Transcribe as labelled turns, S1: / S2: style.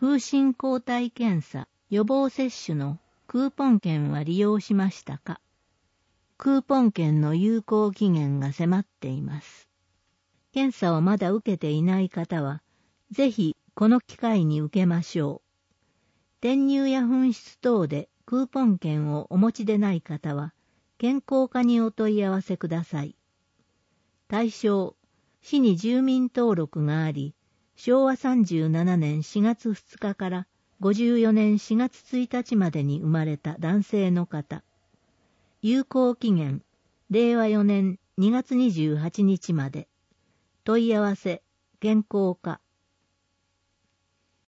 S1: 風疹抗体検査予防接種のクーポン券は利用しましたか？クーポン券の有効期限が迫っています。検査をまだ受けていない方は、ぜひこの機会に受けましょう。転入や紛失等でクーポン券をお持ちでない方は、健康課にお問い合わせください。対象、市に住民登録があり、昭和37年4月2日から54年4月1日までに生まれた男性の方。有効期限、令和4年2月28日まで。問い合わせ、健康課